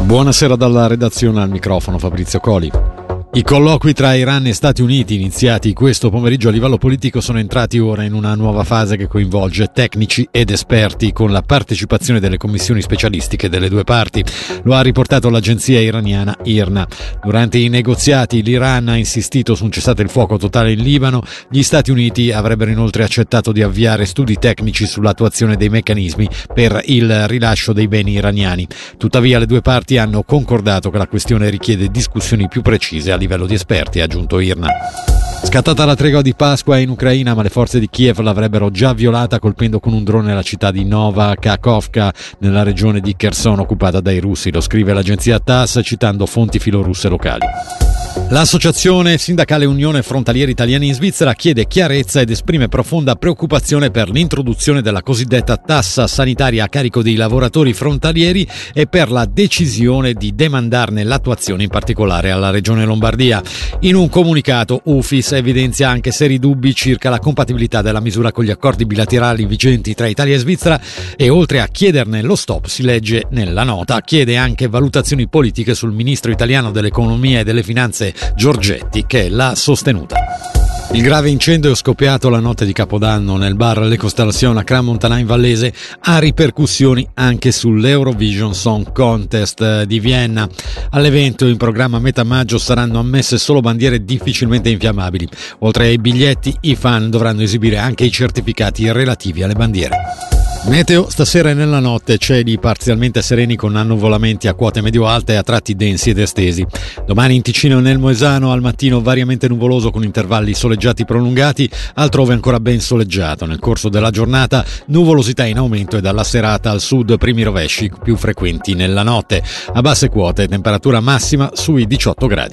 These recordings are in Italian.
Buonasera dalla redazione, al microfono Fabrizio Coli. I colloqui tra Iran e Stati Uniti, iniziati questo pomeriggio a livello politico, sono entrati ora in una nuova fase che coinvolge tecnici ed esperti, con la partecipazione delle commissioni specialistiche delle due parti. Lo ha riportato l'agenzia iraniana IRNA. Durante i negoziati l'Iran ha insistito su un cessate il fuoco totale in Libano. Gli Stati Uniti avrebbero inoltre accettato di avviare studi tecnici sull'attuazione dei meccanismi per il rilascio dei beni iraniani. Tuttavia le due parti hanno concordato che la questione richiede discussioni più precise a livello di esperti, ha aggiunto IRNA. Scattata la tregua di Pasqua in Ucraina, ma le forze di Kiev l'avrebbero già violata colpendo con un drone la città di Nova Kakhovka nella regione di Kherson occupata dai russi, lo scrive l'agenzia TASS citando fonti filorusse locali. L'associazione sindacale Unione Frontalieri Italiani in Svizzera chiede chiarezza ed esprime profonda preoccupazione per l'introduzione della cosiddetta tassa sanitaria a carico dei lavoratori frontalieri e per la decisione di demandarne l'attuazione, in particolare alla Regione Lombardia. In un comunicato UFIS evidenzia anche seri dubbi circa la compatibilità della misura con gli accordi bilaterali vigenti tra Italia e Svizzera e, oltre a chiederne lo stop, si legge nella nota, chiede anche valutazioni politiche sul ministro italiano dell'economia e delle finanze Giorgetti, che l'ha sostenuta. Il grave incendio scoppiato la notte di Capodanno nel bar Le Constellation a Crans-Montana in Vallese ha ripercussioni anche sull'Eurovision Song Contest di Vienna. All'evento, in programma a metà maggio, saranno ammesse solo bandiere difficilmente infiammabili. Oltre ai biglietti, i fan dovranno esibire anche i certificati relativi alle bandiere. Meteo: stasera e nella notte cieli parzialmente sereni con annuvolamenti a quote medio-alte e a tratti densi ed estesi. Domani in Ticino e nel Moesano al mattino variamente nuvoloso con intervalli soleggiati prolungati, altrove ancora ben soleggiato. Nel corso della giornata nuvolosità in aumento e dalla serata al sud primi rovesci più frequenti nella notte. A basse quote temperatura massima sui 18 gradi.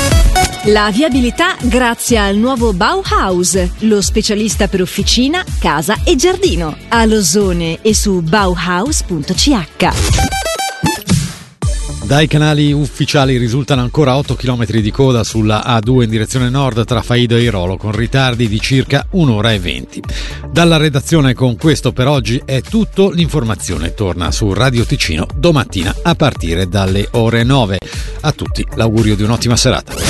La viabilità grazie al nuovo Bauhaus, lo specialista per officina, casa e giardino. A Losone e su bauhaus.ch. Dai canali ufficiali risultano ancora 8 km di coda sulla A2 in direzione nord tra Faido e Irolo, con ritardi di circa 1 ora e 20. Dalla redazione con questo per oggi è tutto. L'informazione torna su Radio Ticino domattina a partire dalle ore 9. A tutti l'augurio di un'ottima serata.